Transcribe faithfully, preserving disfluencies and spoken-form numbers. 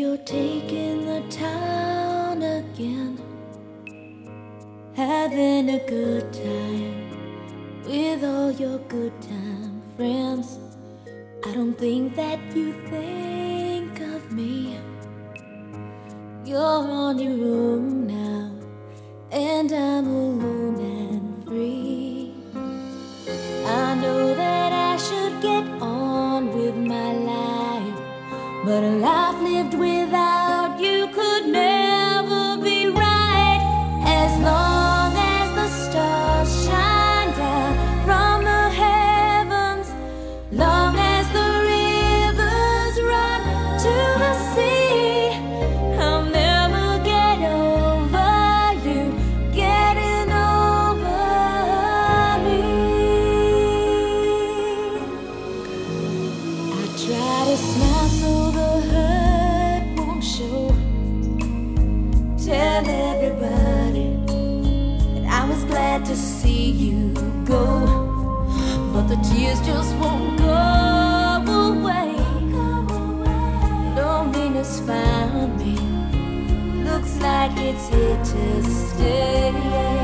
you're taking the town again, having a good time with all your good time friends. I don't think that you think of me. You're on your own now, and I'm alone and free. I know that I should get on with my life, but a life lived without you could never be right. As long as the stars shine down from the heavens, long as the rivers run to the sea, I'll never get over you getting over me. I try to smile so the hurt won't show. Tell everybody that I was glad to see you go, but the tears just won't go away. Loneliness found me, looks like it's here to stay.